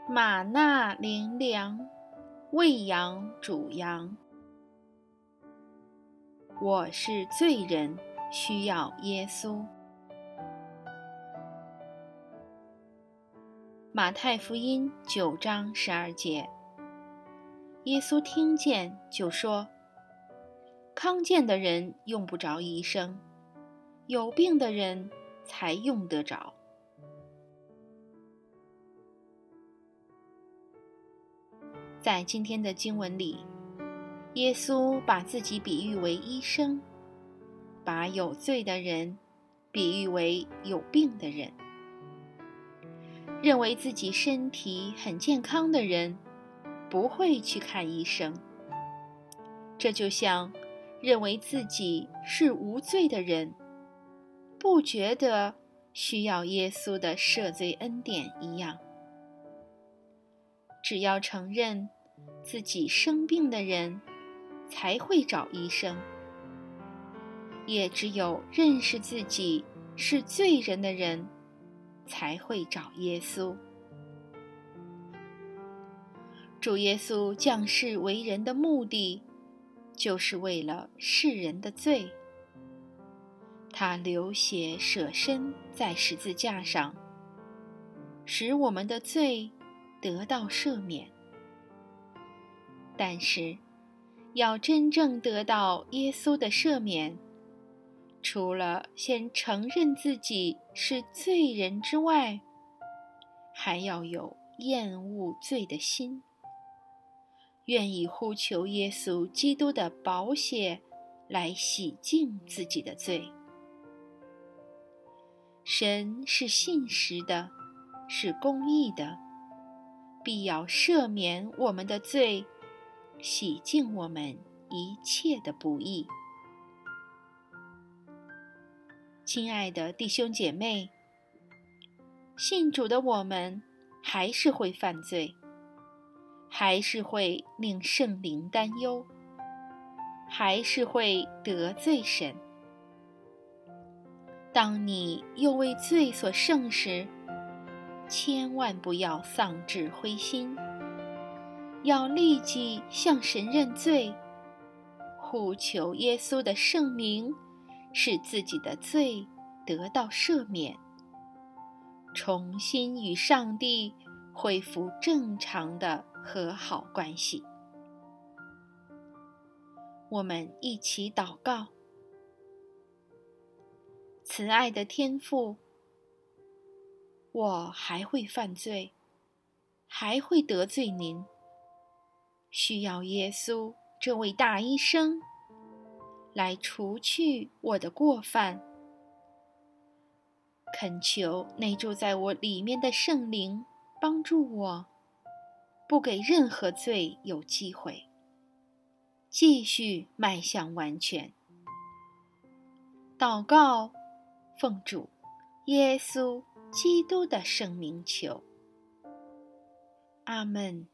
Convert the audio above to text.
玛纳灵粮，喂养主羊。我是罪人，需要耶稣。马太福音9章12节，耶稣听见就说：康健的人用不着医生，有病的人才用得着。在今天的经文里，耶稣把自己比喻为医生，把有罪的人比喻为有病的人。认为自己身体很健康的人不会去看医生，这就像认为自己是无罪的人不觉得需要耶稣的赦罪恩典一样。只要承认自己生病的人才会找医生，也只有认识自己是罪人的人才会找耶稣。主耶稣降世为人的目的，就是为了世人的罪。他流血舍身在十字架上，使我们的罪得到赦免。但是，要真正得到耶稣的赦免，除了先承认自己是罪人之外，还要有厌恶罪的心，愿意呼求耶稣基督的宝血来洗净自己的罪。神是信实的，是公义的，必要赦免我们的罪，洗净我们一切的不义。亲爱的弟兄姐妹，信主的我们还是会犯罪，还是会令圣灵担忧，还是会得罪神。当你又为罪所胜时，千万不要丧志灰心，要立即向神认罪，呼求耶稣的圣名，使自己的罪得到赦免，重新与上帝恢复正常的和好关系。我们一起祷告。慈爱的天父，我还会犯罪，还会得罪您，需要耶稣这位大医生来除去我的过犯。恳求内住在我里面的圣灵帮助我，不给任何罪有机会，继续迈向完全。祷告，奉主耶稣基督的圣名求，阿们。